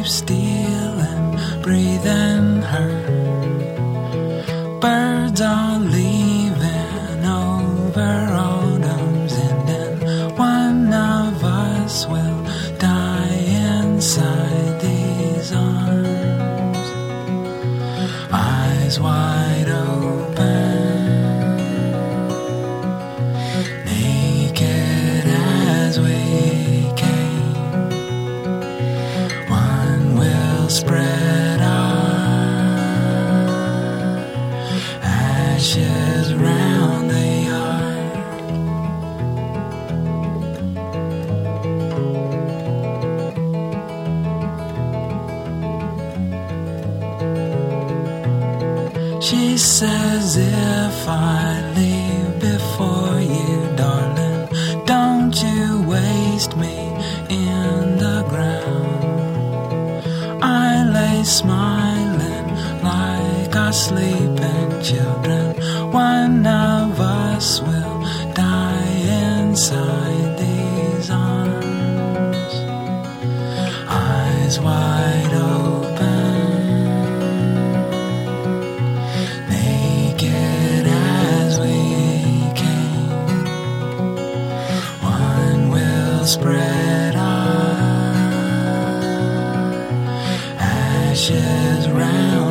stealing, breathing her. Birds are leaving over autumn's ending. One of us will die inside these arms. Eyes wide open, naked as we came. One will spread our ashes round the yard. She says if I leave before you, darling, don't you waste me in the ground. I lay smiling like our sleeping children. One of us will die inside these arms. Eyes wide open, naked as we came. One will spread our ashes round